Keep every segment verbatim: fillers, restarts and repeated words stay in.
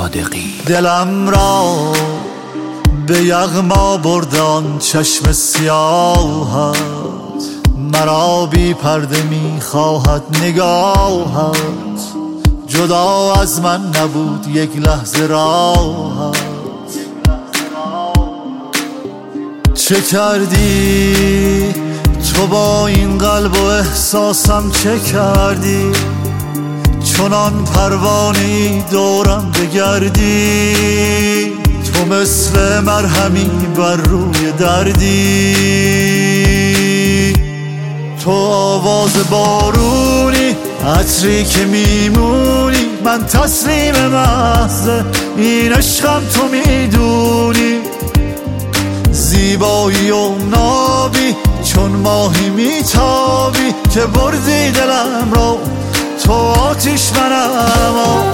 صادقی. دلم را به یغما بردان چشم سیاهت، مرا بی پرده می خواهد نگاهت، جدا از من نبود یک لحظه راحت. چه کردی تو با این قلب و احساسم، چه کردی چنان پروانه‌ای دورم بگردی، تو مثل مرهمی بر روی دردی، تو آواز بارونی عطری که میمونی، من تسلیم محض این عشقم تو میدونی، زیبایی و نابی چون ماهی میتابی، که بردی دلم رو تو آتیش منم.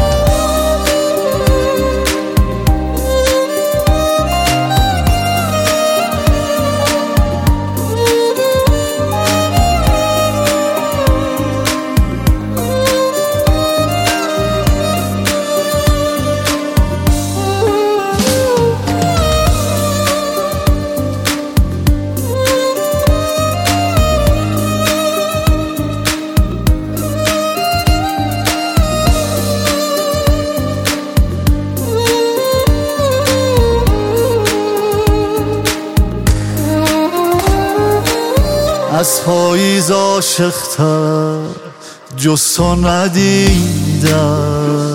از پاییز عاشق‌تر جز تو ندیدم،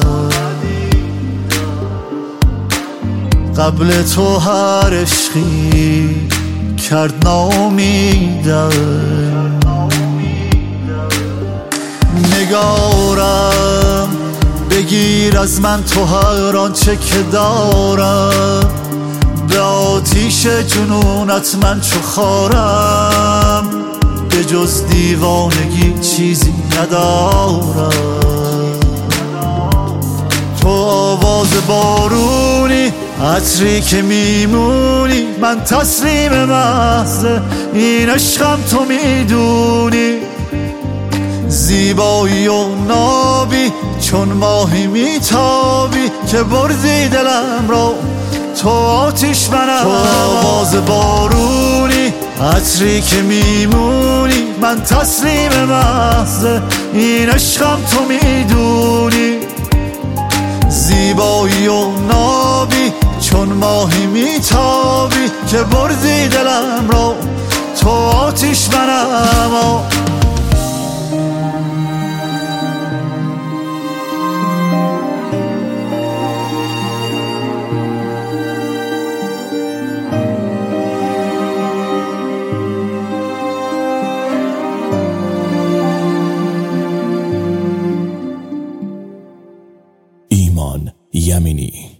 قبل تو هر عشقی کرد ناامیدم. نگارم بگیر از من تو هر آنچه که دارم، به آتیش جنونت من چو خارم، به جز دیوانگی چیزی ندارم. تو آواز بارونی عطری که میمونی، من تسلیم محض این عشقم تو میدونی، زیبایی و نابی چون ماهی میتابی، که بردی دلم رو تو آتیش منم. تو آواز بارونی عطری که میمونی، من تسلیم محض این عشقم تو میدونی، زیبایی و نابی چون ماهی میتابی، که بردی دلم رو تو آتیش منم. ایمان یمینی.